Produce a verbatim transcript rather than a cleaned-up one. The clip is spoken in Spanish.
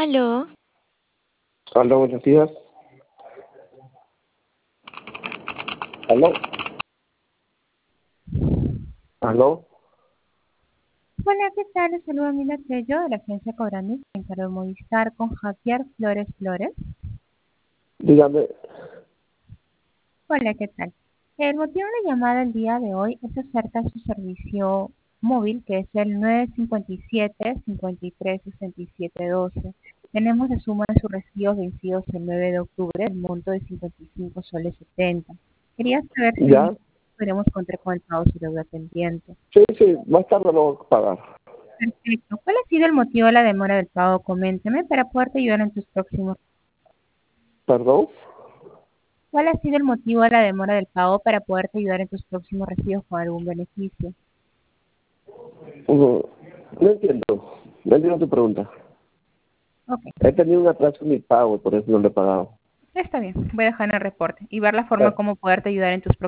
Aló. Hola, buenos días. ¿Aló? ¿Aló? Hola, ¿qué tal? Les saluda Mila Tello de la agencia Cobrandis en Carlos Movistar con Javier Flores Flores. Dígame. Hola, ¿qué tal? El motivo de la llamada el día de hoy es acerca de su servicio móvil, que es el nueve cinco siete, cinco tres, seis siete uno dos. Tenemos de suma de sus recibos vencidos el nueve de octubre, el monto de cincuenta y cinco soles setenta. Quería saber si ¿Ya? podemos encontrar con el pago de su deuda pendiente. Sí, sí, más tarde lo voy a pagar. Perfecto. ¿Cuál ha sido el motivo de la demora del pago? Coménteme para poderte ayudar en tus próximos. ¿Perdón? ¿Cuál ha sido el motivo de la demora del pago para poderte ayudar en tus próximos recibos con algún beneficio? Uh, no entiendo. No entiendo tu pregunta. Ok, He tenido un atraso en mi pago, por eso no lo he pagado. está bien. Voy a dejar en el reporte y ver la forma Eh, como poderte ayudar en tus próximos